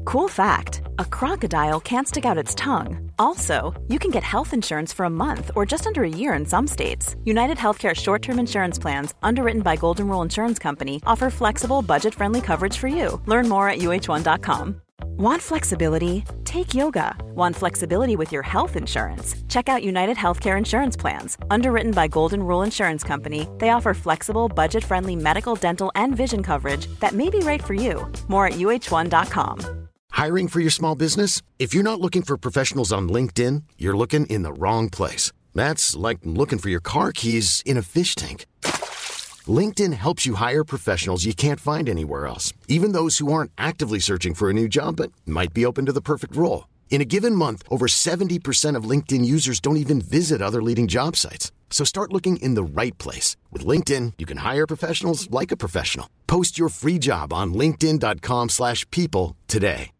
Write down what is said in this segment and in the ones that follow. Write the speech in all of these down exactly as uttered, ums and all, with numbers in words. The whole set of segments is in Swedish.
Cool fact, a crocodile can't stick out its tongue. Also, you can get health insurance for a month or just under a year in some states. United Healthcare short-term insurance plans, underwritten by Golden Rule Insurance Company, offer flexible, budget-friendly coverage for you. Learn more at U H one dot com. Want flexibility? Take yoga. Want flexibility with your health insurance? Check out United Healthcare Insurance Plans. Underwritten by Golden Rule Insurance Company, they offer flexible, budget-friendly medical, dental, and vision coverage that may be right for you. More at U H one dot com. Hiring for your small business? If you're not looking for professionals on LinkedIn, you're looking in the wrong place. That's like looking for your car keys in a fish tank. LinkedIn helps you hire professionals you can't find anywhere else, even those who aren't actively searching for a new job but might be open to the perfect role. In a given month, over seventy percent of LinkedIn users don't even visit other leading job sites. So start looking in the right place. With LinkedIn, you can hire professionals like a professional. Post your free job on linkedin dot com slash people today.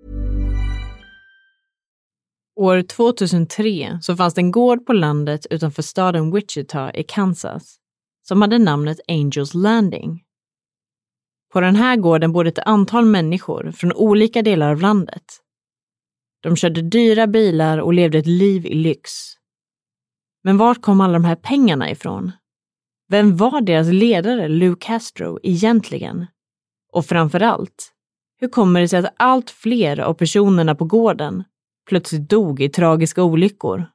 År tvåtusentre så fanns det en gård på landet utanför staden Wichita i Kansas som hade namnet Angels Landing. På den här gården bodde ett antal människor från olika delar av landet. De körde dyra bilar och levde ett liv i lyx. Men vart kom alla de här pengarna ifrån? Vem var deras ledare, Lou Castro, egentligen? Och framförallt, hur kommer det sig att allt fler av personerna på gården plötsligt dog i tragiska olyckor?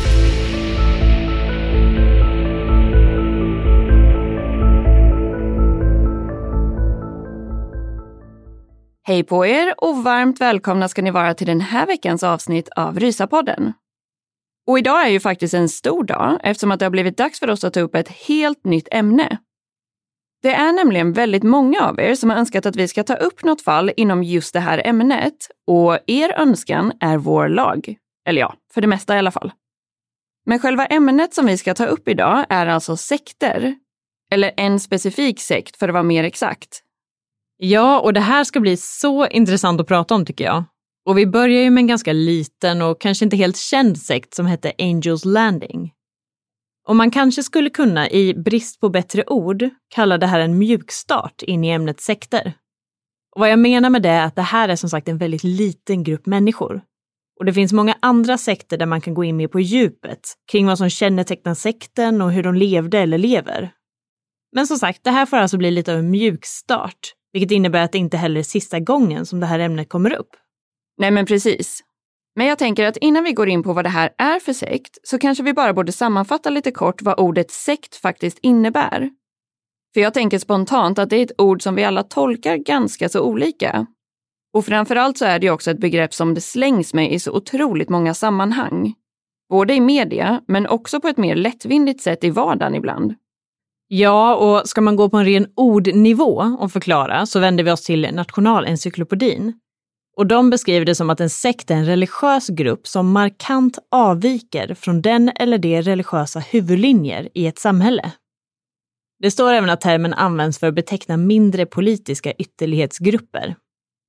Hej på er och varmt välkomna ska ni vara till den här veckans avsnitt av Rysapodden. Och idag är ju faktiskt en stor dag eftersom att det har blivit dags för oss att ta upp ett helt nytt ämne. Det är nämligen väldigt många av er som har önskat att vi ska ta upp något fall inom just det här ämnet och er önskan är vår lag. Eller ja, för det mesta i alla fall. Men själva ämnet som vi ska ta upp idag är alltså sekter. Eller en specifik sekt för att vara mer exakt. Ja, och det här ska bli så intressant att prata om tycker jag. Och vi börjar ju med en ganska liten och kanske inte helt känd sekt som hette Angels Landing. Och man kanske skulle kunna, i brist på bättre ord, kalla det här en mjukstart in i ämnet sekter. Och vad jag menar med det är att det här är som sagt en väldigt liten grupp människor. Och det finns många andra sekter där man kan gå in mer på djupet kring vad som kännetecknar sekten och hur de levde eller lever. Men som sagt, det här får alltså bli lite av en mjukstart, vilket innebär att det inte heller är sista gången som det här ämnet kommer upp. Nej men precis. Men jag tänker att innan vi går in på vad det här är för sekt så kanske vi bara borde sammanfatta lite kort vad ordet sekt faktiskt innebär. För jag tänker spontant att det är ett ord som vi alla tolkar ganska så olika. Och framförallt så är det också ett begrepp som det slängs med i så otroligt många sammanhang. Både i media men också på ett mer lättvindigt sätt i vardagen ibland. Ja, och ska man gå på en ren ordnivå och förklara så vänder vi oss till Nationalencyklopedin. Och de beskriver det som att en sekt är en religiös grupp som markant avviker från den eller de religiösa huvudlinjer i ett samhälle. Det står även att termen används för att beteckna mindre politiska ytterlighetsgrupper.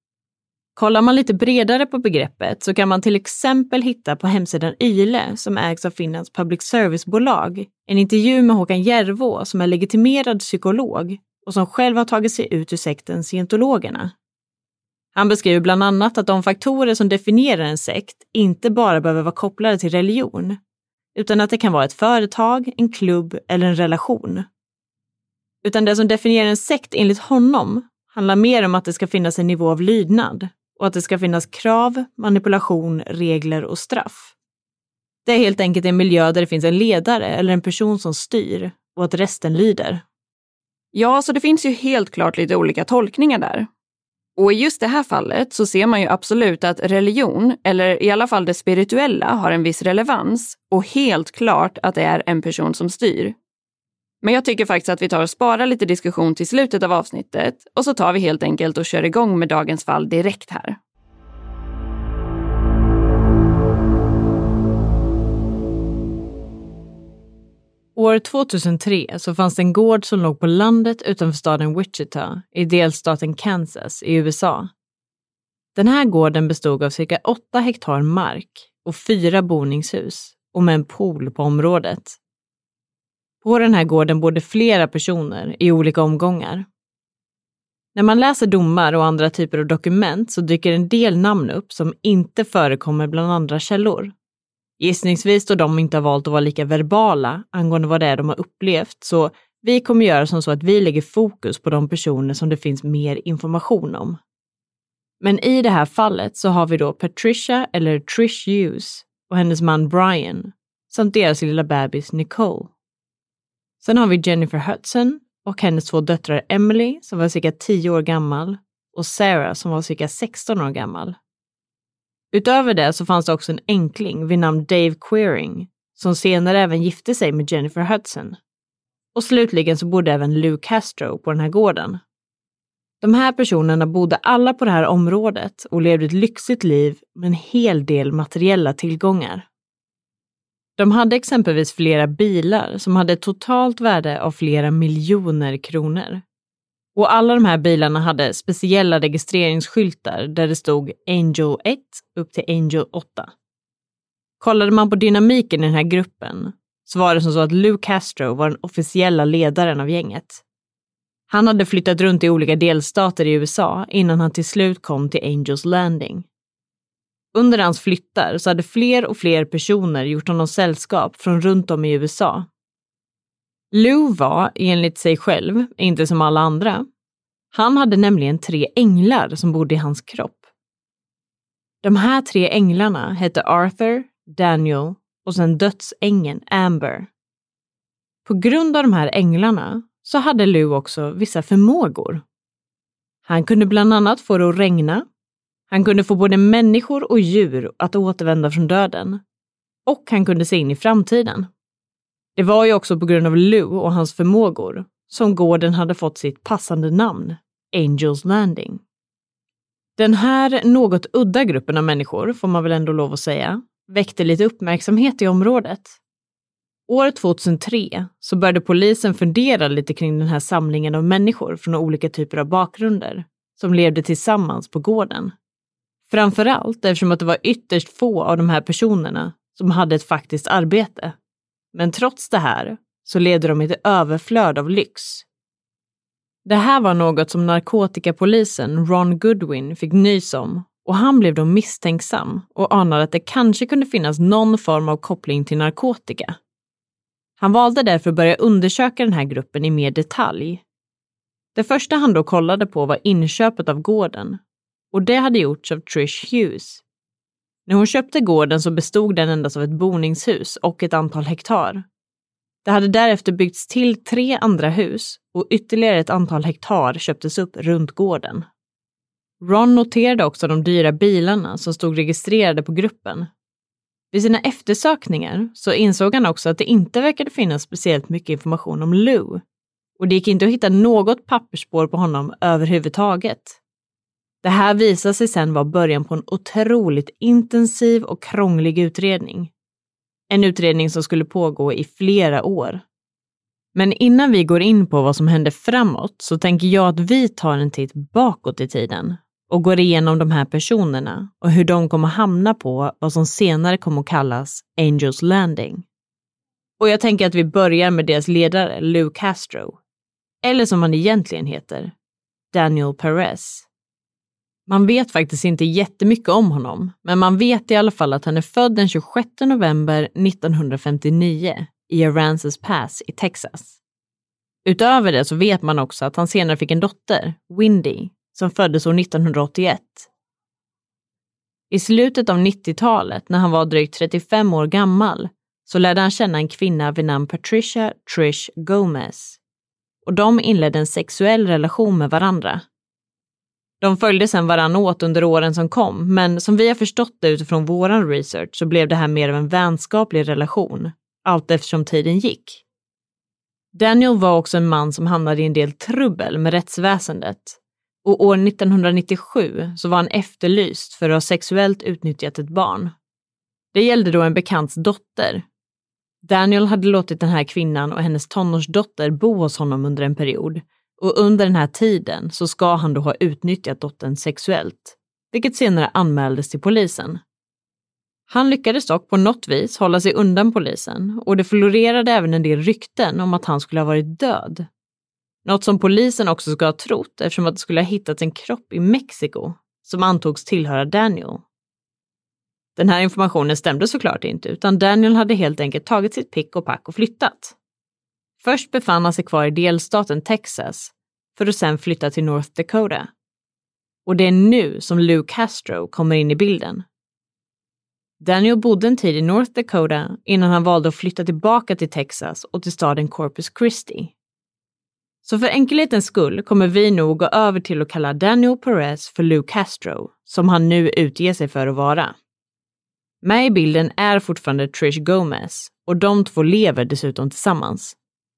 Kollar man lite bredare på begreppet så kan man till exempel hitta på hemsidan Yle, som ägs av Finlands public service-bolag, en intervju med Håkan Järvå som är legitimerad psykolog och som själv har tagit sig ut ur sekten scientologerna. Han beskriver bland annat att de faktorer som definierar en sekt inte bara behöver vara kopplade till religion, utan att det kan vara ett företag, en klubb eller en relation. Utan det som definierar en sekt enligt honom handlar mer om att det ska finnas en nivå av lydnad och att det ska finnas krav, manipulation, regler och straff. Det är helt enkelt en miljö där det finns en ledare eller en person som styr och att resten lyder. Ja, så det finns ju helt klart lite olika tolkningar där. Och i just det här fallet så ser man ju absolut att religion, eller i alla fall det spirituella, har en viss relevans och helt klart att det är en person som styr. Men jag tycker faktiskt att vi tar och sparar lite diskussion till slutet av avsnittet och så tar vi helt enkelt och kör igång med dagens fall direkt här. År tvåtusentre så fanns det en gård som låg på landet utanför staden Wichita i delstaten Kansas i U S A. Den här gården bestod av cirka åtta hektar mark och fyra boningshus och med en pool på området. På den här gården bodde flera personer i olika omgångar. När man läser domar och andra typer av dokument så dyker en del namn upp som inte förekommer bland andra källor. Gissningsvis då de inte har valt att vara lika verbala angående vad det är de har upplevt, så vi kommer göra som så att vi lägger fokus på de personer som det finns mer information om. Men i det här fallet så har vi då Patricia eller Trish Hughes och hennes man Brian samt deras lilla bebis Nicole. Sen har vi Jennifer Hudson och hennes två döttrar Emily som var cirka tio år gammal och Sarah som var cirka sexton år gammal. Utöver det så fanns det också en enkling vid namn Dave Queering som senare även gifte sig med Jennifer Hudson. Och slutligen så bodde även Lou Castro på den här gården. De här personerna bodde alla på det här området och levde ett lyxigt liv med en hel del materiella tillgångar. De hade exempelvis flera bilar som hade ett totalt värde av flera miljoner kronor. Och alla de här bilarna hade speciella registreringsskyltar där det stod Angel ett upp till Angel åtta. Kollade man på dynamiken i den här gruppen så var det som så att Lou Castro var den officiella ledaren av gänget. Han hade flyttat runt i olika delstater i U S A innan han till slut kom till Angels Landing. Under hans flyttar så hade fler och fler personer gjort honom sällskap från runt om i U S A. Lou var, enligt sig själv, inte som alla andra. Han hade nämligen tre änglar som bodde i hans kropp. De här tre änglarna hette Arthur, Daniel och sen dödsängeln Amber. På grund av de här änglarna så hade Lou också vissa förmågor. Han kunde bland annat få det att regna. Han kunde få både människor och djur att återvända från döden. Och han kunde se in i framtiden. Det var ju också på grund av Lou och hans förmågor som gården hade fått sitt passande namn, Angels Landing. Den här något udda gruppen av människor, får man väl ändå lov att säga, väckte lite uppmärksamhet i området. År tjugohundratre så började polisen fundera lite kring den här samlingen av människor från olika typer av bakgrunder som levde tillsammans på gården. Framförallt eftersom att det var ytterst få av de här personerna som hade ett faktiskt arbete. Men trots det här så levde de i ett överflöd av lyx. Det här var något som narkotikapolisen Ron Goodwin fick nys om och han blev då misstänksam och anade att det kanske kunde finnas någon form av koppling till narkotika. Han valde därför att börja undersöka den här gruppen i mer detalj. Det första han då kollade på var inköpet av gården och det hade gjorts av Trish Hughes. När hon köpte gården så bestod den endast av ett boningshus och ett antal hektar. Det hade därefter byggts till tre andra hus och ytterligare ett antal hektar köptes upp runt gården. Ron noterade också de dyra bilarna som stod registrerade på gruppen. Vid sina eftersökningar så insåg han också att det inte verkade finnas speciellt mycket information om Lou. Och det gick inte att hitta något pappersspår på honom överhuvudtaget. Det här visade sig sedan vara början på en otroligt intensiv och krånglig utredning. En utredning som skulle pågå i flera år. Men innan vi går in på vad som hände framåt så tänker jag att vi tar en titt bakåt i tiden och går igenom de här personerna och hur de kommer hamna på vad som senare kommer att kallas Angels Landing. Och jag tänker att vi börjar med deras ledare Lou Castro, eller som han egentligen heter, Daniel Perez. Man vet faktiskt inte jättemycket om honom, men man vet i alla fall att han är född den tjugosjätte november nittonhundrafemtionio i Aransas Pass i Texas. Utöver det så vet man också att han senare fick en dotter, Windy, som föddes år nittonhundraåttioett. I slutet av nittiotalet, när han var drygt trettiofem år gammal, så lärde han känna en kvinna vid namn Patricia Trish Gomez. Och de inledde en sexuell relation med varandra. De följde sedan varann åt under åren som kom, men som vi har förstått det utifrån våran research så blev det här mer av en vänskaplig relation, allt eftersom tiden gick. Daniel var också en man som hamnade i en del trubbel med rättsväsendet, och år nittonhundranittiosju så var han efterlyst för att ha sexuellt utnyttjat ett barn. Det gällde då en bekants dotter. Daniel hade låtit den här kvinnan och hennes tonårsdotter bo hos honom under en period. Och under den här tiden så ska han då ha utnyttjat dottern sexuellt, vilket senare anmäldes till polisen. Han lyckades dock på något vis hålla sig undan polisen och det florerade även en del rykten om att han skulle ha varit död. Något som polisen också ska ha trott eftersom att det skulle ha hittats en kropp i Mexiko som antogs tillhöra Daniel. Den här informationen stämde såklart inte, utan Daniel hade helt enkelt tagit sitt pick och pack och flyttat. Först befann han sig kvar i delstaten Texas för att sedan flytta till North Dakota. Och det är nu som Lou Castro kommer in i bilden. Daniel bodde en tid i North Dakota innan han valde att flytta tillbaka till Texas och till staden Corpus Christi. Så för enkelhetens skull kommer vi nog gå över till att kalla Daniel Perez för Lou Castro, som han nu utger sig för att vara. Med i bilden är fortfarande Trish Gomez och de två lever dessutom tillsammans.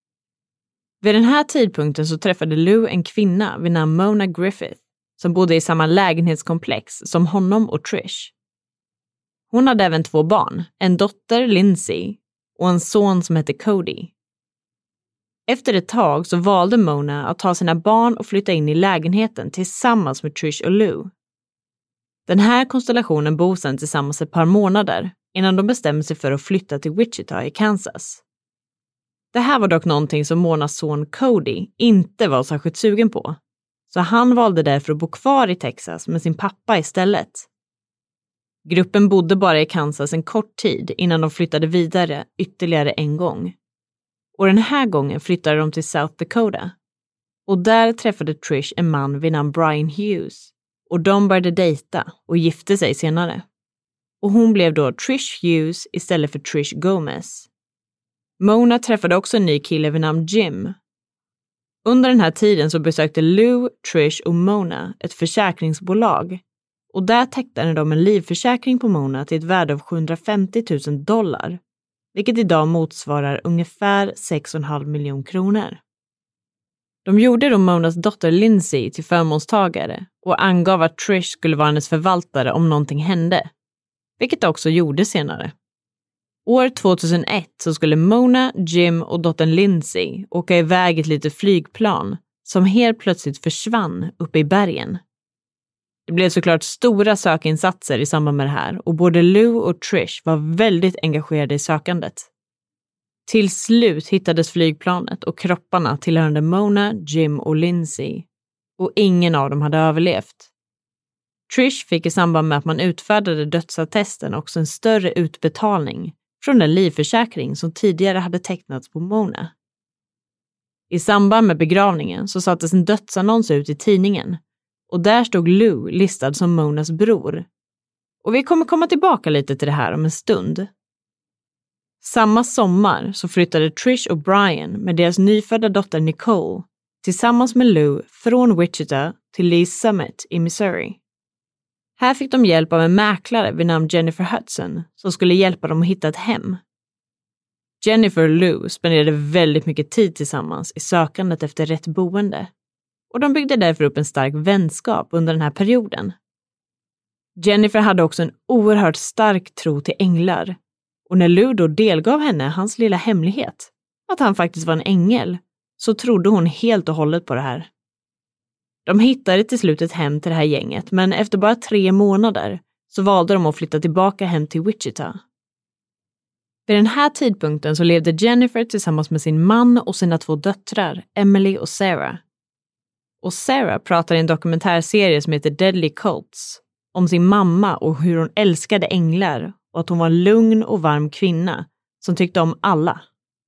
Vid den här tidpunkten så träffade Lou en kvinna vid namn Mona Griffith som bodde i samma lägenhetskomplex som honom och Trish. Hon hade även två barn, en dotter Lindsay och en son som hette Cody. Efter ett tag så valde Mona att ta sina barn och flytta in i lägenheten tillsammans med Trish och Lou. Den här konstellationen bor sedan tillsammans ett par månader innan de bestämmer sig för att flytta till Wichita i Kansas. Det här var dock någonting som Monas son Cody inte var särskilt sugen på, så han valde därför att bo kvar i Texas med sin pappa istället. Gruppen bodde bara i Kansas en kort tid innan de flyttade vidare ytterligare en gång. Och den här gången flyttade de till South Dakota. Och där träffade Trish en man vid namn Brian Hughes. Och de började dejta och gifte sig senare. Och hon blev då Trish Hughes istället för Trish Gomez. Mona träffade också en ny kille vid namn Jim. Under den här tiden så besökte Lou, Trish och Mona ett försäkringsbolag. Och där tecknade de en livförsäkring på Mona till ett värde av sjuhundrafemtio tusen dollar. Vilket idag motsvarar ungefär sex komma fem miljoner kronor. De gjorde då Monas dotter Lindsay till förmånstagare och angav att Trish skulle vara hennes förvaltare om någonting hände. Vilket också gjorde senare. År tvåtusenett så skulle Mona, Jim och dottern Lindsay åka iväg i ett litet flygplan som helt plötsligt försvann uppe i bergen. Det blev såklart stora sökinsatser i samband med det här och både Lou och Trish var väldigt engagerade i sökandet. Till slut hittades flygplanet och kropparna tillhörande Mona, Jim och Lindsay och ingen av dem hade överlevt. Trish fick i samband med att man utfärdade dödsattesten också en större utbetalning från den livförsäkring som tidigare hade tecknats på Mona. I samband med begravningen så sattes en dödsannons ut i tidningen. Och där stod Lou listad som Monas bror. Och vi kommer komma tillbaka lite till det här om en stund. Samma sommar så flyttade Trish och Brian med deras nyfödda dotter Nicole tillsammans med Lou från Wichita till Lee Summit i Missouri. Här fick de hjälp av en mäklare vid namn Jennifer Hudson som skulle hjälpa dem att hitta ett hem. Jennifer och Lou spenderade väldigt mycket tid tillsammans i sökandet efter rätt boende. Och de byggde därför upp en stark vänskap under den här perioden. Jennifer hade också en oerhört stark tro till änglar. Och när Lou då delgav henne hans lilla hemlighet, att han faktiskt var en ängel, så trodde hon helt och hållet på det här. De hittade till slut ett hem till det här gänget, men efter bara tre månader så valde de att flytta tillbaka hem till Wichita. Vid den här tidpunkten så levde Jennifer tillsammans med sin man och sina två döttrar, Emily och Sarah. Och Sarah pratar i en dokumentärserie som heter Deadly Cults om sin mamma och hur hon älskade änglar och att hon var en lugn och varm kvinna som tyckte om alla.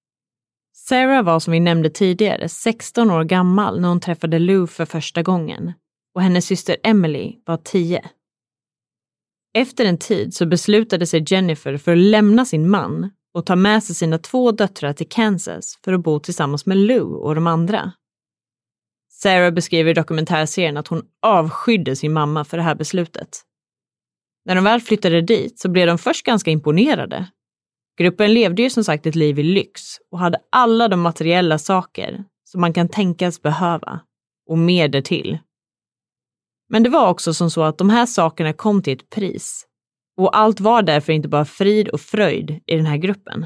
Sarah var som vi nämnde tidigare sexton år gammal när hon träffade Lou för första gången och hennes syster Emily var tio. Efter en tid så beslutade sig Jennifer för att lämna sin man och ta med sig sina två döttrar till Kansas för att bo tillsammans med Lou och de andra. Sarah beskriver i dokumentärserien att hon avskydde sin mamma för det här beslutet. När de väl flyttade dit så blev de först ganska imponerade. Gruppen levde ju som sagt ett liv i lyx och hade alla de materiella saker som man kan tänkas behöva och mer därtill. Men det var också som så att de här sakerna kom till ett pris och allt var därför inte bara frid och fröjd i den här gruppen.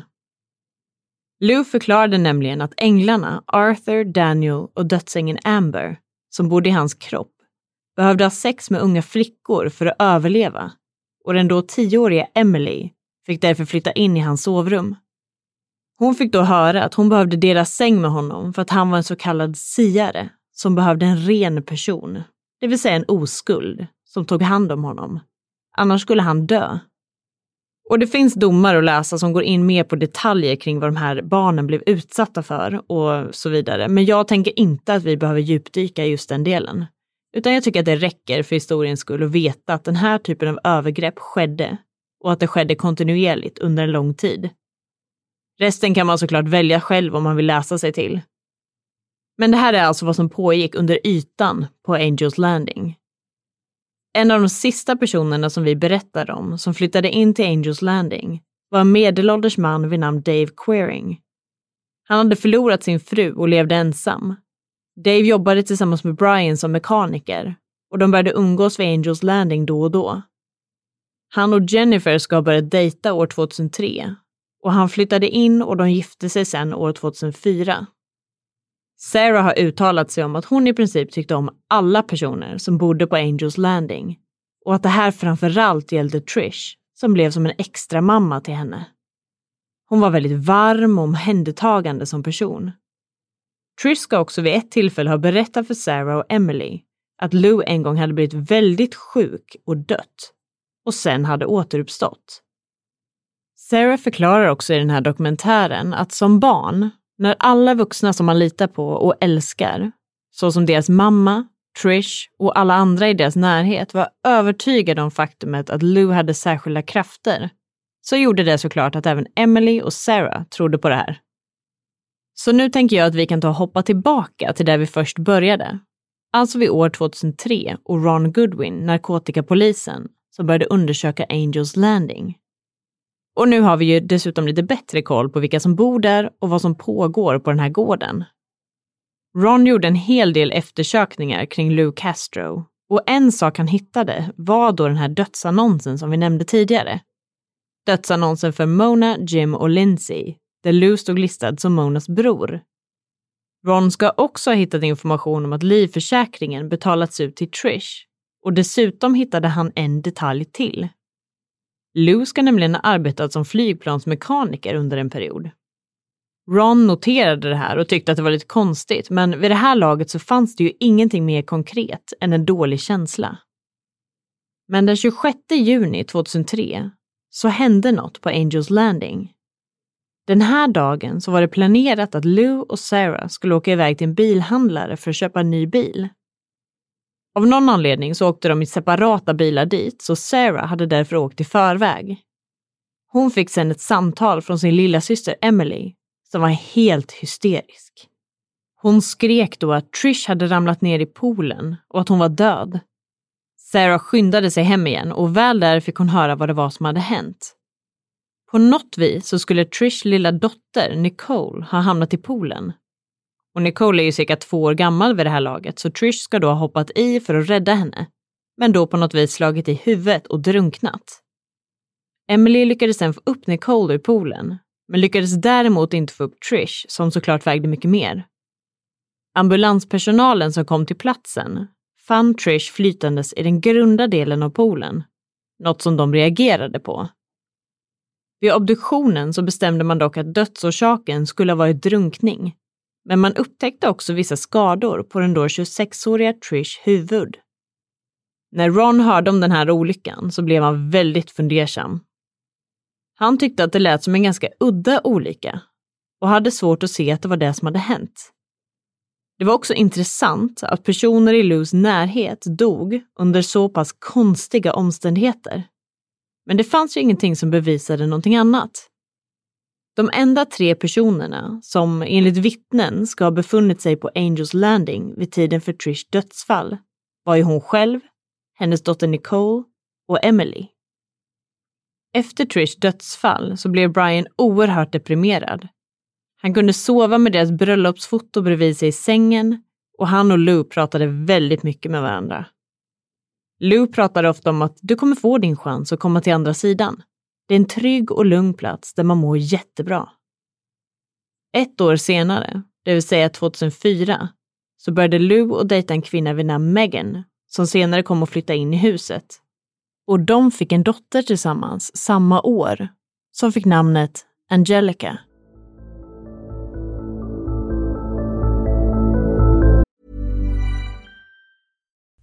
Lou förklarade nämligen att änglarna Arthur, Daniel och dödsängeln Amber, som bodde i hans kropp, behövde ha sex med unga flickor för att överleva och den då tioåriga Emily fick därför flytta in i hans sovrum. Hon fick då höra att hon behövde dela säng med honom för att han var en så kallad siare som behövde en ren person, det vill säga en oskuld, som tog hand om honom. Annars skulle han dö. Och det finns domar att läsa som går in mer på detaljer kring vad de här barnen blev utsatta för och så vidare. Men jag tänker inte att vi behöver djupdyka i just den delen. Utan jag tycker att det räcker för historiens skull att veta att den här typen av övergrepp skedde och att det skedde kontinuerligt under en lång tid. Resten kan man såklart välja själv om man vill läsa sig till. Men det här är alltså vad som pågick under ytan på Angels Landing. En av de sista personerna som vi berättade om som flyttade in till Angels Landing var en medelålders man vid namn Dave Quering. Han hade förlorat sin fru och levde ensam. Dave jobbade tillsammans med Brian som mekaniker och de började umgås vid Angels Landing då och då. Han och Jennifer ska ha börjat dejta år tjugohundratre och han flyttade in och de gifte sig sen år tjugohundrafyra. Sarah har uttalat sig om att hon i princip tyckte om alla personer som bodde på Angels Landing och att det här framförallt gällde Trish som blev som en extra mamma till henne. Hon var väldigt varm och omhändertagande som person. Trish ska också vid ett tillfälle ha berättat för Sarah och Emily att Lou en gång hade blivit väldigt sjuk och dött och sen hade återuppstått. Sarah förklarar också i den här dokumentären att som barn, när alla vuxna som man litar på och älskar, så som deras mamma, Trish och alla andra i deras närhet var övertygade om faktumet att Lou hade särskilda krafter, så gjorde det såklart att även Emily och Sarah trodde på det här. Så nu tänker jag att vi kan ta och hoppa tillbaka till där vi först började. Alltså vid år tjugohundratre och Ron Goodwin, narkotikapolisen, som började undersöka Angels Landing. Och nu har vi ju dessutom lite bättre koll på vilka som bor där och vad som pågår på den här gården. Ron gjorde en hel del eftersökningar kring Lou Castro och en sak han hittade var då den här dödsannonsen som vi nämnde tidigare. Dödsannonsen för Mona, Jim och Lindsay, där Lou stod listad som Monas bror. Ron ska också ha hittat information om att livförsäkringen betalats ut till Trish och dessutom hittade han en detalj till. Lou ska nämligen ha arbetat som flygplansmekaniker under en period. Ron noterade det här och tyckte att det var lite konstigt, men vid det här laget så fanns det ju ingenting mer konkret än en dålig känsla. Men den tjugosjätte juni tjugohundratre så hände något på Angels Landing. Den här dagen så var det planerat att Lou och Sarah skulle åka iväg till en bilhandlare för att köpa en ny bil. Av någon anledning så åkte de i separata bilar dit, så Sarah hade därför åkt i förväg. Hon fick sedan ett samtal från sin lilla syster Emily som var helt hysterisk. Hon skrek då att Trish hade ramlat ner i poolen och att hon var död. Sarah skyndade sig hem igen och väl där fick hon höra vad det var som hade hänt. På något vis så skulle Trish lilla dotter Nicole ha hamnat i poolen. Och Nicole är ju cirka två år gammal vid det här laget, så Trish ska då ha hoppat i för att rädda henne. Men då på något vis slagit i huvudet och drunknat. Emily lyckades sen få upp Nicole ur poolen, men lyckades däremot inte få upp Trish, som såklart vägde mycket mer. Ambulanspersonalen som kom till platsen fann Trish flytandes i den grunda delen av poolen, något som de reagerade på. Vid obduktionen så bestämde man dock att dödsorsaken skulle ha varit drunkning. Men man upptäckte också vissa skador på den då tjugosexåriga Trish huvud. När Ron hörde om den här olyckan så blev han väldigt fundersam. Han tyckte att det lät som en ganska udda olycka och hade svårt att se att det var det som hade hänt. Det var också intressant att personer i Lou's närhet dog under så pass konstiga omständigheter. Men det fanns ju ingenting som bevisade någonting annat. De enda tre personerna som enligt vittnen ska ha befunnit sig på Angels Landing vid tiden för Trish dödsfall var ju hon själv, hennes dotter Nicole och Emily. Efter Trish dödsfall så blev Brian oerhört deprimerad. Han kunde sova med deras bröllopsfoto bredvid sig i sängen och han och Lou pratade väldigt mycket med varandra. Lou pratade ofta om att du kommer få din chans att komma till andra sidan. Det är en trygg och lugn plats där man mår jättebra. Ett år senare, det vill säga tjugohundrafyra, så började Lou och dejta en kvinna vid namn Megan som senare kom att flytta in i huset. Och de fick en dotter tillsammans samma år som fick namnet Angelica.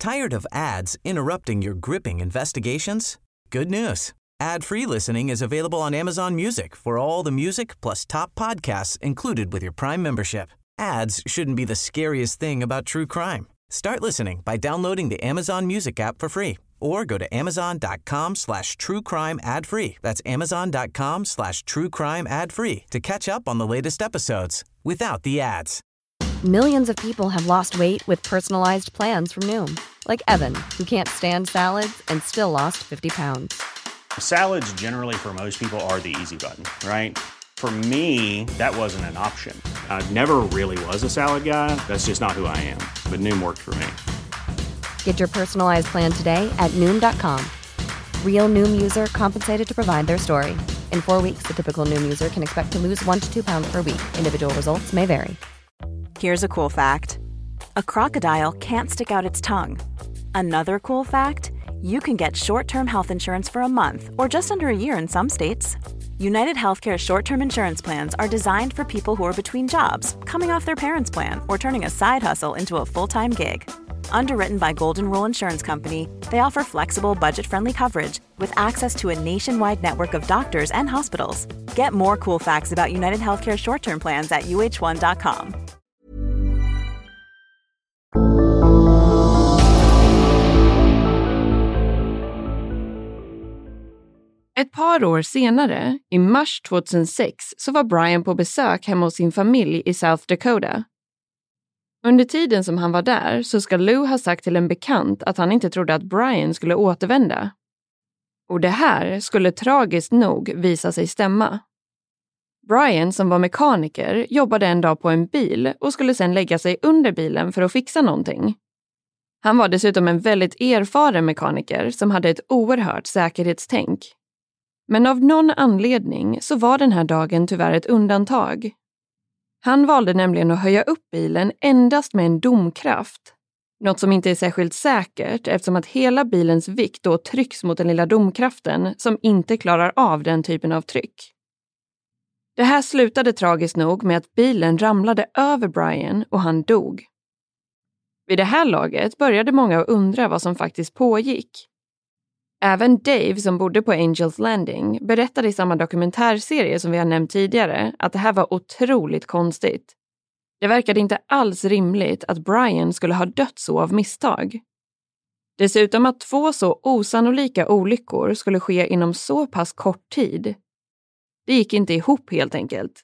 Tired of ads interrupting your gripping investigations? Good news. Ad-free listening is available on Amazon Music for all the music plus top podcasts included with your Prime membership. Ads shouldn't be the scariest thing about true crime. Start listening by downloading the Amazon Music app for free or go to amazon.com slash true crime ad free. That's amazon.com slash true crime ad free to catch up on the latest episodes without the ads. Millions of people have lost weight with personalized plans from Noom. Like Evan, who can't stand salads and still lost fifty pounds. Salads generally for most people are the easy button, right? For me, that wasn't an option. I never really was a salad guy. That's just not who I am. But Noom worked for me. Get your personalized plan today at Noom dot com. Real Noom user compensated to provide their story. In four weeks, the typical Noom user can expect to lose one to two pounds per week. Individual results may vary. Here's a cool fact. A crocodile can't stick out its tongue. Another cool fact, you can get short-term health insurance for a month or just under a year in some states. United Healthcare short-term insurance plans are designed for people who are between jobs, coming off their parents' plan, or turning a side hustle into a full-time gig. Underwritten by Golden Rule Insurance Company, they offer flexible, budget-friendly coverage with access to a nationwide network of doctors and hospitals. Get more cool facts about United Healthcare short-term plans at u h one dot com. Ett par år senare, i mars tjugohundrasex, så var Brian på besök hemma hos sin familj i South Dakota. Under tiden som han var där så ska Lou ha sagt till en bekant att han inte trodde att Brian skulle återvända. Och det här skulle tragiskt nog visa sig stämma. Brian, som var mekaniker, jobbade en dag på en bil och skulle sedan lägga sig under bilen för att fixa någonting. Han var dessutom en väldigt erfaren mekaniker som hade ett oerhört säkerhetstänk. Men av någon anledning så var den här dagen tyvärr ett undantag. Han valde nämligen att höja upp bilen endast med en domkraft. Något som inte är särskilt säkert eftersom att hela bilens vikt då trycks mot den lilla domkraften som inte klarar av den typen av tryck. Det här slutade tragiskt nog med att bilen ramlade över Brian och han dog. Vid det här laget började många att undra vad som faktiskt pågick. Även Dave, som bodde på Angels Landing, berättade i samma dokumentärserie som vi har nämnt tidigare att det här var otroligt konstigt. Det verkade inte alls rimligt att Brian skulle ha dött så av misstag. Dessutom att två så osannolika olyckor skulle ske inom så pass kort tid. Det gick inte ihop helt enkelt.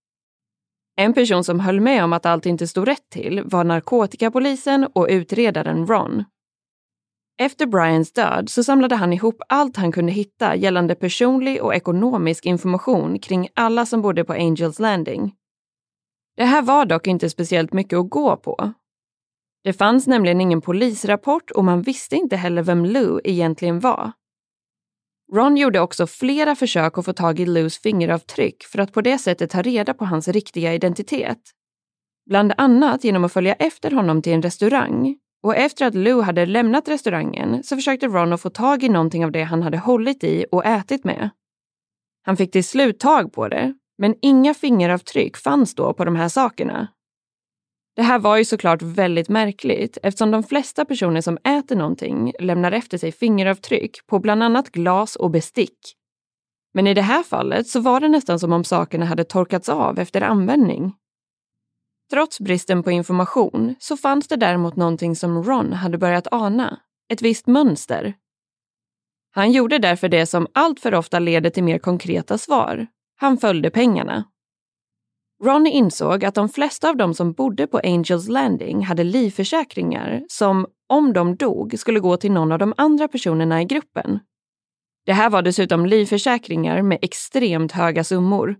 En person som höll med om att allt inte stod rätt till var narkotikapolisen och utredaren Ron. Efter Brians död så samlade han ihop allt han kunde hitta gällande personlig och ekonomisk information kring alla som bodde på Angels Landing. Det här var dock inte speciellt mycket att gå på. Det fanns nämligen ingen polisrapport och man visste inte heller vem Lou egentligen var. Ron gjorde också flera försök att få tag i Lou's fingeravtryck för att på det sättet ta reda på hans riktiga identitet. Bland annat genom att följa efter honom till en restaurang. Och efter att Lou hade lämnat restaurangen så försökte Ron att få tag i någonting av det han hade hållit i och ätit med. Han fick till slut tag på det, men inga fingeravtryck fanns då på de här sakerna. Det här var ju såklart väldigt märkligt eftersom de flesta personer som äter någonting lämnar efter sig fingeravtryck på bland annat glas och bestick. Men i det här fallet så var det nästan som om sakerna hade torkats av efter användning. Trots bristen på information så fanns det däremot någonting som Ron hade börjat ana, ett visst mönster. Han gjorde därför det som allt för ofta leder till mer konkreta svar. Han följde pengarna. Ron insåg att de flesta av dem som bodde på Angels Landing hade livförsäkringar som, om de dog, skulle gå till någon av de andra personerna i gruppen. Det här var dessutom livförsäkringar med extremt höga summor.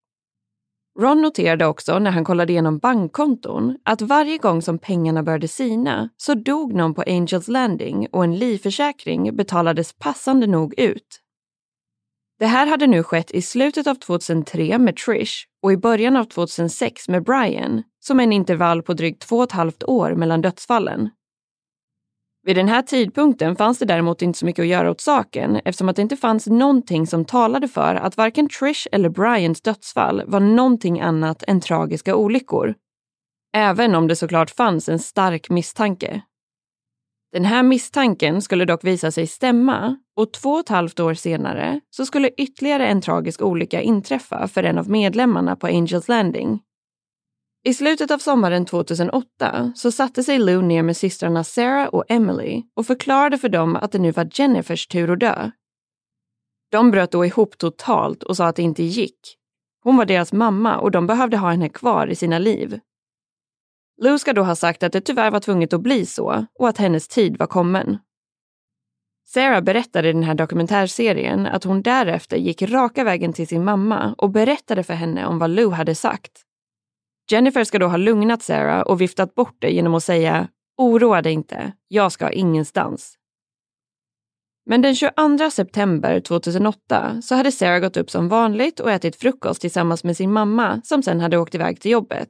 Ron noterade också när han kollade igenom bankkonton att varje gång som pengarna började sina så dog någon på Angels Landing och en livförsäkring betalades passande nog ut. Det här hade nu skett i slutet av tjugohundratre med Trish och i början av tjugohundrasex med Brian, som en intervall på drygt två och ett halvt år mellan dödsfallen. Vid den här tidpunkten fanns det däremot inte så mycket att göra åt saken eftersom att det inte fanns någonting som talade för att varken Trish eller Brians dödsfall var någonting annat än tragiska olyckor. Även om det såklart fanns en stark misstanke. Den här misstanken skulle dock visa sig stämma och två och ett halvt år senare så skulle ytterligare en tragisk olycka inträffa för en av medlemmarna på Angels Landing. I slutet av sommaren tjugohundraåtta så satte sig Lou ner med systrarna Sarah och Emily och förklarade för dem att det nu var Jennifers tur att dö. De bröt då ihop totalt och sa att det inte gick. Hon var deras mamma och de behövde ha henne kvar i sina liv. Lou ska då ha sagt att det tyvärr var tvunget att bli så och att hennes tid var kommen. Sarah berättade i den här dokumentärserien att hon därefter gick raka vägen till sin mamma och berättade för henne om vad Lou hade sagt. Jennifer ska då ha lugnat Sarah och viftat bort det genom att säga "Oroa dig inte, jag ska ingenstans." Men den tjugoandra september tjugohundraåtta så hade Sarah gått upp som vanligt och ätit frukost tillsammans med sin mamma som sen hade åkt iväg till jobbet.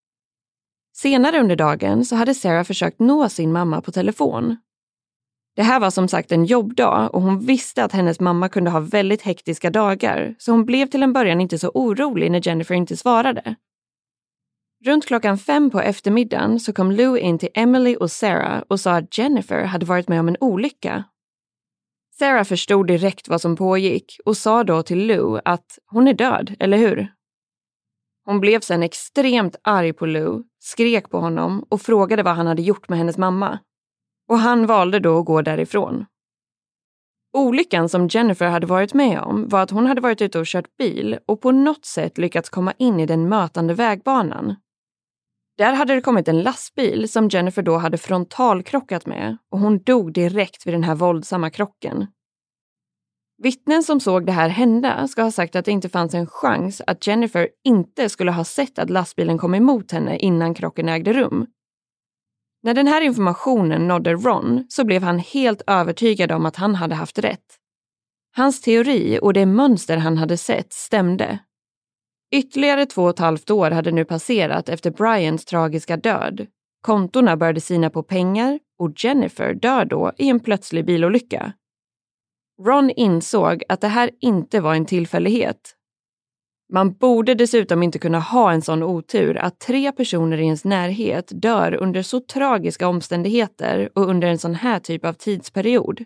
Senare under dagen så hade Sarah försökt nå sin mamma på telefon. Det här var som sagt en jobbdag och hon visste att hennes mamma kunde ha väldigt hektiska dagar så hon blev till en början inte så orolig när Jennifer inte svarade. Runt klockan fem på eftermiddagen så kom Lou in till Emily och Sarah och sa att Jennifer hade varit med om en olycka. Sarah förstod direkt vad som pågick och sa då till Lou att hon är död, eller hur? Hon blev sen extremt arg på Lou, skrek på honom och frågade vad han hade gjort med hennes mamma. Och han valde då att gå därifrån. Olyckan som Jennifer hade varit med om var att hon hade varit ute och kört bil och på något sätt lyckats komma in i den mötande vägbanan. Där hade det kommit en lastbil som Jennifer då hade frontalkrockat med och hon dog direkt vid den här våldsamma krocken. Vittnen som såg det här hända ska ha sagt att det inte fanns en chans att Jennifer inte skulle ha sett att lastbilen kom emot henne innan krocken ägde rum. När den här informationen nådde Ron så blev han helt övertygad om att han hade haft rätt. Hans teori och det mönster han hade sett stämde. Ytterligare två och ett halvt år hade nu passerat efter Brians tragiska död. Kontorna började sina på pengar och Jennifer dör då i en plötslig bilolycka. Ron insåg att det här inte var en tillfällighet. Man borde dessutom inte kunna ha en sån otur att tre personer i ens närhet dör under så tragiska omständigheter och under en sån här typ av tidsperiod.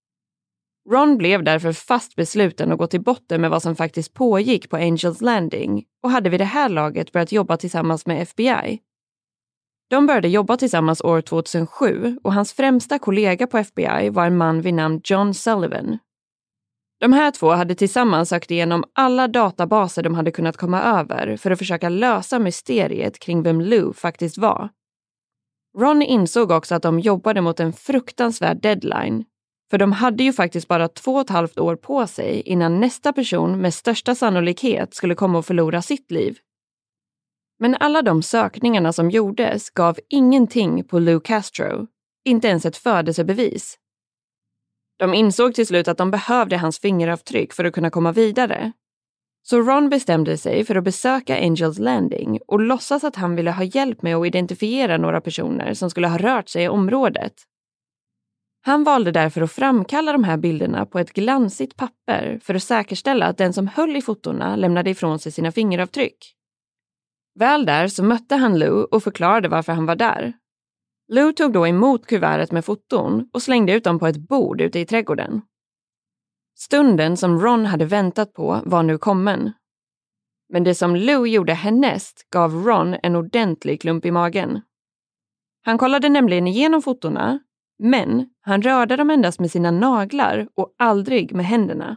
Ron blev därför fast besluten att gå till botten med vad som faktiskt pågick på Angels Landing och hade vid det här laget börjat jobba tillsammans med F B I. De började jobba tillsammans år tjugohundrasju och hans främsta kollega på F B I var en man vid namn John Sullivan. De här två hade tillsammans sökt igenom alla databaser de hade kunnat komma över för att försöka lösa mysteriet kring vem Lou faktiskt var. Ron insåg också att de jobbade mot en fruktansvärd deadline, för de hade ju faktiskt bara två och ett halvt år på sig innan nästa person med största sannolikhet skulle komma att förlora sitt liv. Men alla de sökningarna som gjordes gav ingenting på Lou Castro, inte ens ett födelsebevis. De insåg till slut att de behövde hans fingeravtryck för att kunna komma vidare. Så Ron bestämde sig för att besöka Angels Landing och låtsas att han ville ha hjälp med att identifiera några personer som skulle ha rört sig i området. Han valde därför att framkalla de här bilderna på ett glansigt papper för att säkerställa att den som höll i fotorna lämnade ifrån sig sina fingeravtryck. Väl där så mötte han Lou och förklarade varför han var där. Lou tog då emot kuvertet med foton och slängde ut dem på ett bord ute i trädgården. Stunden som Ron hade väntat på var nu kommen. Men det som Lou gjorde härnäst gav Ron en ordentlig klump i magen. Han kollade nämligen igenom fotorna, men han rörde dem endast med sina naglar och aldrig med händerna.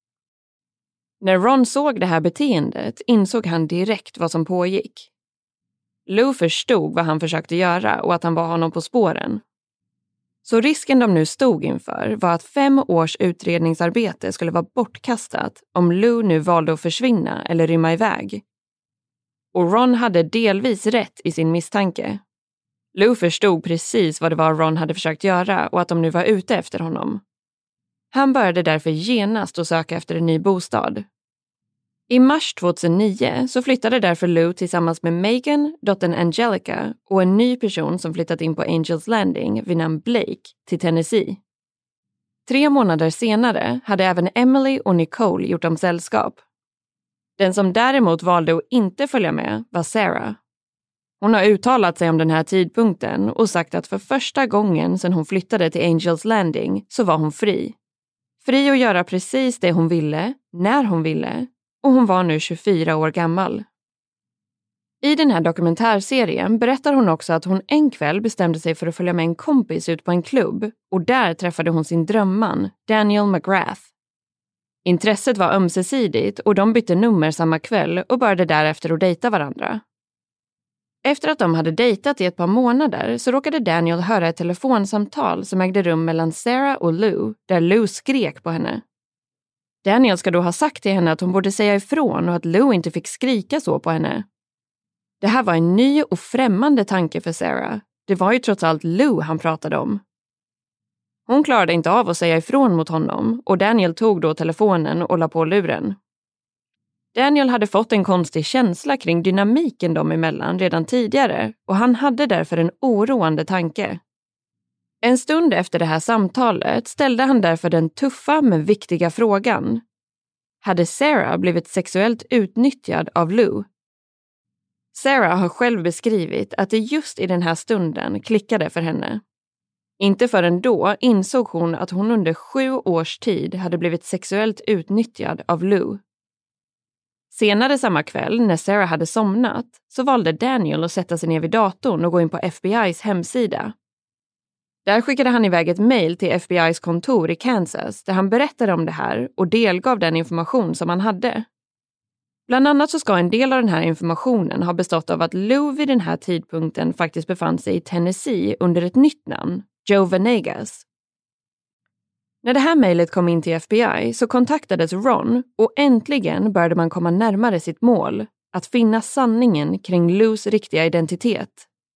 När Ron såg det här beteendet insåg han direkt vad som pågick. Lou förstod vad han försökte göra och att han var honom på spåren. Så risken de nu stod inför var att fem års utredningsarbete skulle vara bortkastat om Lou nu valde att försvinna eller rymma iväg. Och Ron hade delvis rätt i sin misstanke. Lou förstod precis vad det var Ron hade försökt göra och att de nu var ute efter honom. Han började därför genast att söka efter en ny bostad. I mars tjugohundranio så flyttade därför Lou tillsammans med Megan, dottern Angelica och en ny person som flyttat in på Angels Landing vid namn Blake till Tennessee. Tre månader senare hade även Emily och Nicole gjort dem sällskap. Den som däremot valde att inte följa med var Sarah. Hon har uttalat sig om den här tidpunkten och sagt att för första gången sedan hon flyttade till Angels Landing så var hon fri. Fri att göra precis det hon ville, när hon ville, och hon var nu tjugofyra år gammal. I den här dokumentärserien berättar hon också att hon en kväll bestämde sig för att följa med en kompis ut på en klubb och där träffade hon sin drömman, Daniel McGrath. Intresset var ömsesidigt och de bytte nummer samma kväll och började därefter att dejta varandra. Efter att de hade dejtat i ett par månader så råkade Daniel höra ett telefonsamtal som ägde rum mellan Sarah och Lou, där Lou skrek på henne. Daniel ska då ha sagt till henne att hon borde säga ifrån och att Lou inte fick skrika så på henne. Det här var en ny och främmande tanke för Sarah. Det var ju trots allt Lou han pratade om. Hon klarade inte av att säga ifrån mot honom och Daniel tog då telefonen och la på luren. Daniel hade fått en konstig känsla kring dynamiken dem emellan redan tidigare och han hade därför en oroande tanke. En stund efter det här samtalet ställde han därför den tuffa men viktiga frågan. Hade Sarah blivit sexuellt utnyttjad av Lou? Sarah har själv beskrivit att det just i den här stunden klickade för henne. Inte förrän då insåg hon att hon under sju års tid hade blivit sexuellt utnyttjad av Lou. Senare samma kväll, när Sarah hade somnat, så valde Daniel att sätta sig ner vid datorn och gå in på F B I:s hemsida. Där skickade han iväg ett mejl till F B I:s kontor i Kansas där han berättade om det här och delgav den information som han hade. Bland annat så ska en del av den här informationen ha bestått av att Lou vid den här tidpunkten faktiskt befann sig i Tennessee under ett nytt namn, Joe Venegas. När det här mejlet kom in till F B I så kontaktades Ron och äntligen började man komma närmare sitt mål, att finna sanningen kring Lou's riktiga identitet.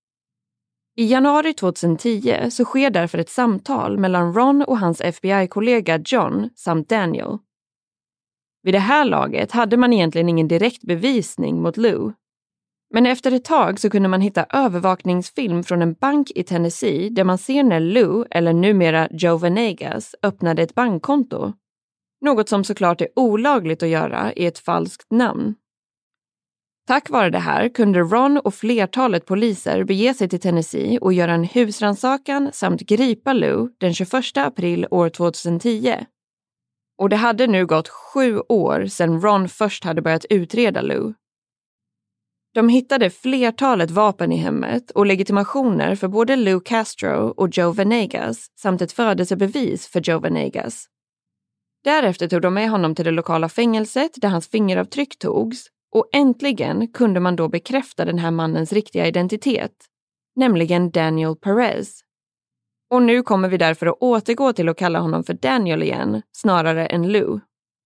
I januari tjugohundratio så sker därför ett samtal mellan Ron och hans F B I-kollega John samt Daniel. Vid det här laget hade man egentligen ingen direkt bevisning mot Lou. Men efter ett tag så kunde man hitta övervakningsfilm från en bank i Tennessee där man ser när Lou, eller numera Joe Venegas, öppnade ett bankkonto. Något som såklart är olagligt att göra i ett falskt namn. Tack vare det här kunde Ron och flertalet poliser bege sig till Tennessee och göra en husrannsakan samt gripa Lou den tjugoförsta april år tjugohundratio. Och det hade nu gått sju år sedan Ron först hade börjat utreda Lou. De hittade flertalet vapen i hemmet och legitimationer för både Lou Castro och Joe Venegas samt ett födelsebevis för Joe Venegas. Därefter tog de med honom till det lokala fängelset där hans fingeravtryck togs och äntligen kunde man då bekräfta den här mannens riktiga identitet, nämligen Daniel Perez. Och nu kommer vi därför att återgå till att kalla honom för Daniel igen, snarare än Lou.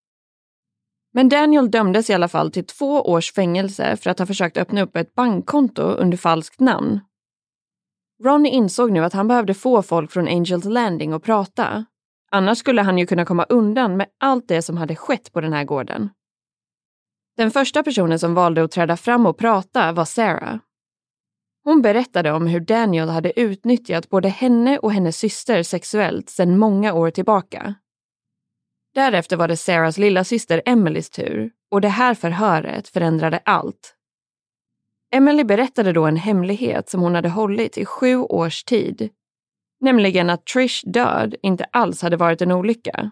Men Daniel dömdes i alla fall till två års fängelse för att ha försökt öppna upp ett bankkonto under falskt namn. Ron insåg nu att han behövde få folk från Angels Landing att prata. Annars skulle han ju kunna komma undan med allt det som hade skett på den här gården. Den första personen som valde att träda fram och prata var Sarah. Hon berättade om hur Daniel hade utnyttjat både henne och hennes syster sexuellt sedan många år tillbaka. Därefter var det Sarahs lilla syster Emelies tur och det här förhöret förändrade allt. Emily berättade då en hemlighet som hon hade hållit i sju års tid. Nämligen att Trish död inte alls hade varit en olycka.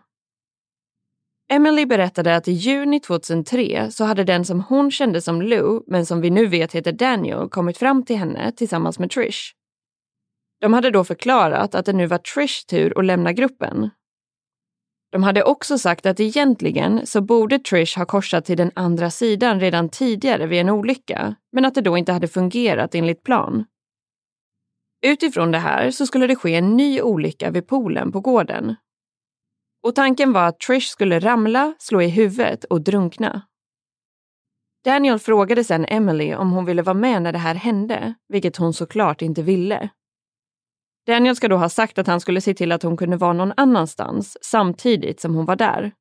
Emily berättade att i juni tjugohundratre så hade den som hon kände som Lou, men som vi nu vet heter Daniel, kommit fram till henne tillsammans med Trish. De hade då förklarat att det nu var Trish tur att lämna gruppen. De hade också sagt att egentligen så borde Trish ha korsat till den andra sidan redan tidigare vid en olycka, men att det då inte hade fungerat enligt plan. Utifrån det här så skulle det ske en ny olycka vid poolen på gården. Och tanken var att Trish skulle ramla, slå i huvudet och drunkna. Daniel frågade sedan Emily om hon ville vara med när det här hände, vilket hon såklart inte ville. Daniel ska då ha sagt att han skulle se till att hon kunde vara någon annanstans samtidigt som hon var där.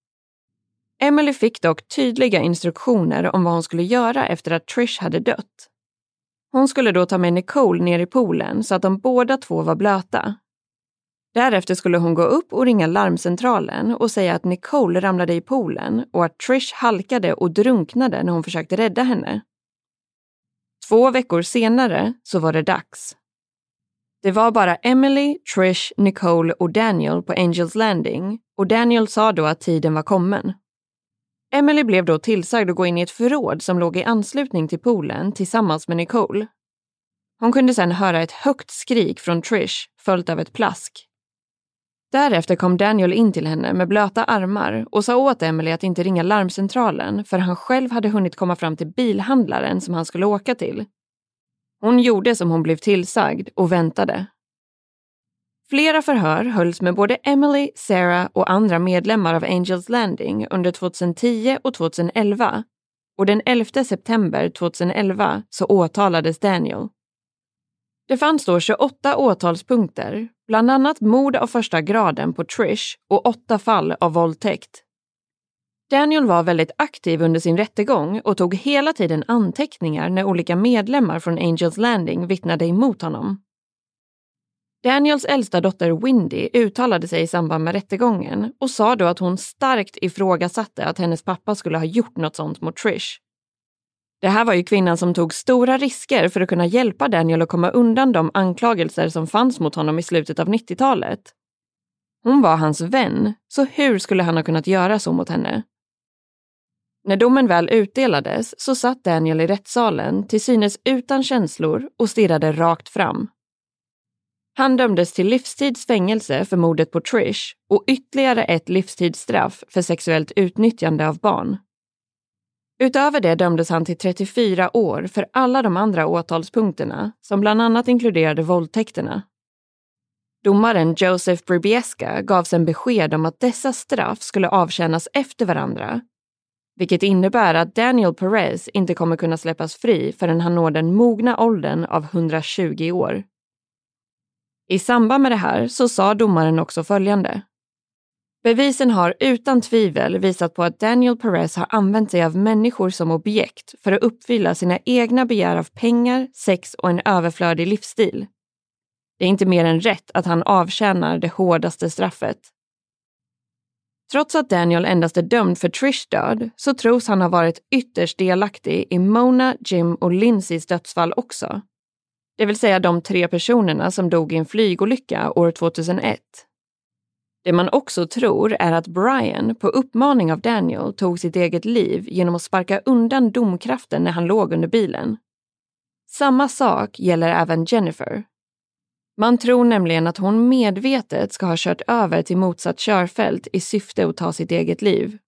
Emily fick dock tydliga instruktioner om vad hon skulle göra efter att Trish hade dött. Hon skulle då ta med Nicole ner i poolen så att de båda två var blöta. Därefter skulle hon gå upp och ringa larmcentralen och säga att Nicole ramlade i poolen och att Trish halkade och drunknade när hon försökte rädda henne. Två veckor senare så var det dags. Det var bara Emily, Trish, Nicole och Daniel på Angels Landing och Daniel sa då att tiden var kommen. Emily blev då tillsagd att gå in i ett förråd som låg i anslutning till poolen tillsammans med Nicole. Hon kunde sedan höra ett högt skrik från Trish följt av ett plask. Därefter kom Daniel in till henne med blöta armar och sa åt Emily att inte ringa larmcentralen för han själv hade hunnit komma fram till bilhandlaren som han skulle åka till. Hon gjorde som hon blev tillsagd och väntade. Flera förhör hölls med både Emily, Sarah och andra medlemmar av Angels Landing under tjugohundratio och tjugohundraelva och den elfte september tjugohundraelva så åtalades Daniel. Det fanns då tjugoåtta åtalspunkter, bland annat mord av första graden på Trish och åtta fall av våldtäkt. Daniel var väldigt aktiv under sin rättegång och tog hela tiden anteckningar när olika medlemmar från Angels Landing vittnade emot honom. Daniels äldsta dotter Wendy uttalade sig i samband med rättegången och sa då att hon starkt ifrågasatte att hennes pappa skulle ha gjort något sånt mot Trish. Det här var ju kvinnan som tog stora risker för att kunna hjälpa Daniel att komma undan de anklagelser som fanns mot honom i slutet av nittiotalet. Hon var hans vän, så hur skulle han ha kunnat göra så mot henne? När domen väl utdelades så satt Daniel i rättssalen till synes utan känslor och stirrade rakt fram. Han dömdes till livstidsfängelse för mordet på Trish och ytterligare ett livstidsstraff för sexuellt utnyttjande av barn. Utöver det dömdes han till trettiofyra år för alla de andra åtalspunkterna som bland annat inkluderade våldtäkterna. Domaren Joseph Bribieska gav sen besked om att dessa straff skulle avtjänas efter varandra, vilket innebär att Daniel Perez inte kommer kunna släppas fri förrän han når den mogna åldern av hundratjugo år. I samband med det här så sa domaren också följande. Bevisen har utan tvivel visat på att Daniel Perez har använt sig av människor som objekt för att uppfylla sina egna begär av pengar, sex och en överflödig livsstil. Det är inte mer än rätt att han avtjänar det hårdaste straffet. Trots att Daniel endast är dömd för Trish död så tros han ha varit ytterst delaktig i Mona, Jim och Lindsays dödsfall också. Det vill säga de tre personerna som dog i en flygolycka år tjugohundraett. Det man också tror är att Brian på uppmaning av Daniel tog sitt eget liv genom att sparka undan domkraften när han låg under bilen. Samma sak gäller även Jennifer. Man tror nämligen att hon medvetet ska ha kört över till motsatt körfält i syfte att ta sitt eget liv.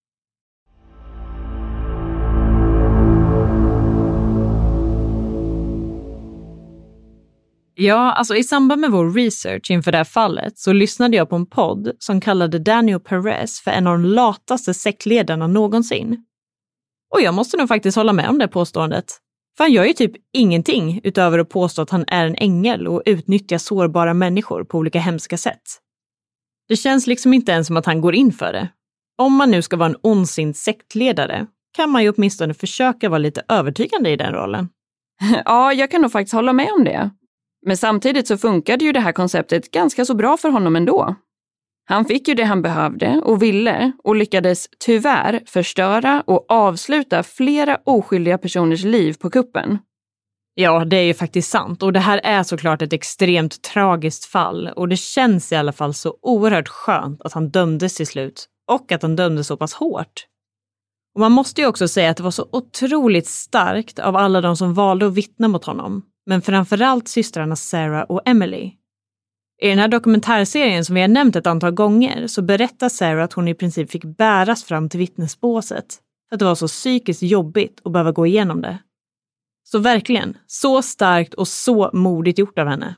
Ja, alltså i samband med vår research inför det här fallet så lyssnade jag på en podd som kallade Daniel Perez för en av de lataste sektledarna någonsin. Och jag måste nog faktiskt hålla med om det påståendet. För han gör ju typ ingenting utöver att påstå att han är en ängel och utnyttjar sårbara människor på olika hemska sätt. Det känns liksom inte ens som att han går in för det. Om man nu ska vara en ondsint sektledare kan man ju åtminstone försöka vara lite övertygande i den rollen. Ja, jag kan nog faktiskt hålla med om det. Men samtidigt så funkade ju det här konceptet ganska så bra för honom ändå. Han fick ju det han behövde och ville och lyckades tyvärr förstöra och avsluta flera oskyldiga personers liv på kuppen. Ja, det är ju faktiskt sant och det här är såklart ett extremt tragiskt fall och det känns i alla fall så oerhört skönt att han dömdes till slut och att han dömdes så pass hårt. Och man måste ju också säga att det var så otroligt starkt av alla de som valde att vittna mot honom, men framförallt systrarna Sarah och Emily. I den här dokumentärserien som vi har nämnt ett antal gånger så berättar Sarah att hon i princip fick bäras fram till vittnesbåset för att det var så psykiskt jobbigt att behöva gå igenom det. Så verkligen, så starkt och så modigt gjort av henne.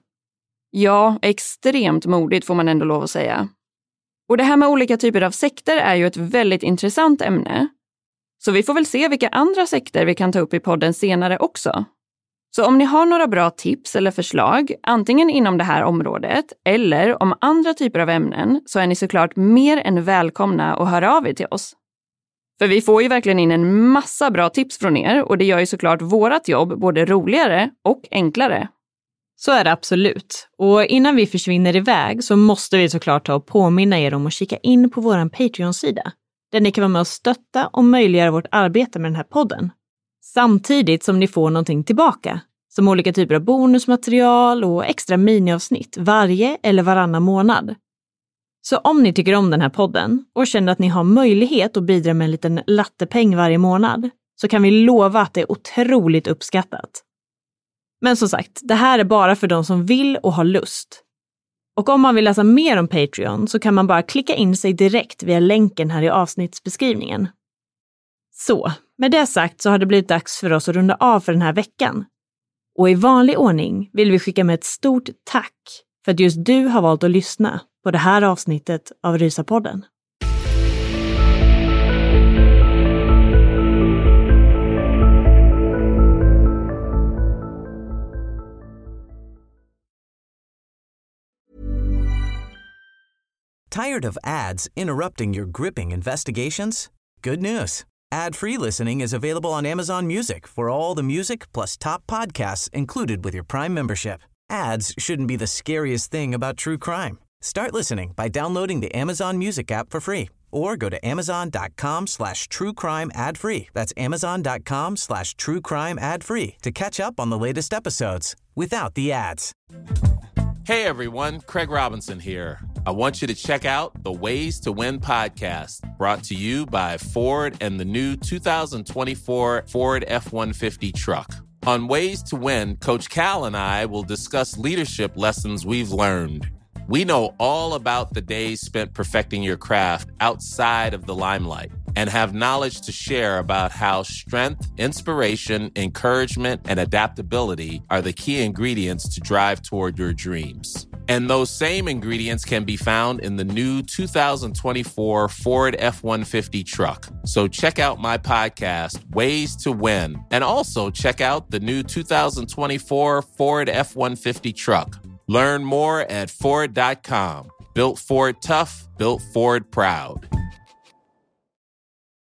Ja, extremt modigt får man ändå lov att säga. Och det här med olika typer av sekter är ju ett väldigt intressant ämne. Så vi får väl se vilka andra sekter vi kan ta upp i podden senare också. Så om ni har några bra tips eller förslag, antingen inom det här området eller om andra typer av ämnen, så är ni såklart mer än välkomna att höra av er till oss. För vi får ju verkligen in en massa bra tips från er och det gör ju såklart vårat jobb både roligare och enklare. Så är det absolut. Och innan vi försvinner iväg så måste vi såklart ta och påminna er om att kika in på vår Patreon-sida, där ni kan vara med och stötta och möjliggöra vårt arbete med den här podden. Samtidigt som ni får någonting tillbaka som olika typer av bonusmaterial och extra miniavsnitt varje eller varannan månad. Så om ni tycker om den här podden och känner att ni har möjlighet att bidra med en liten lattepeng varje månad, så kan vi lova att det är otroligt uppskattat. Men som sagt, det här är bara för de som vill och har lust. Och om man vill läsa mer om Patreon så kan man bara klicka in sig direkt via länken här i avsnittsbeskrivningen. Så, med det sagt så har det blivit dags för oss att runda av för den här veckan. Och i vanlig ordning vill vi skicka med ett stort tack för att just du har valt att lyssna på det här avsnittet av Rysapodden. Tired of ads interrupting your gripping investigations? Good news. Ad-free listening is available on Amazon Music for all the music plus top podcasts included with your Prime membership. Ads shouldn't be the scariest thing about true crime. Start listening by downloading the Amazon Music app for free or go to amazon.com slash true crime ad free. That's amazon.com slash true crime ad free to catch up on the latest episodes without the ads. Hey everyone, Craig Robinson here. I want you to check out the Ways to Win podcast, brought to you by Ford and the new two thousand twenty-four Ford F one fifty truck. On Ways to Win, Coach Cal and I will discuss leadership lessons we've learned. We know all about the days spent perfecting your craft outside of the limelight and have knowledge to share about how strength, inspiration, encouragement, and adaptability are the key ingredients to drive toward your dreams. And those same ingredients can be found in the new two thousand twenty-four Ford F one fifty truck. So check out my podcast, Ways to Win, and also check out the new two thousand twenty-four Ford F one fifty truck. Learn more at Ford dot com. Built Ford tough, built Ford proud.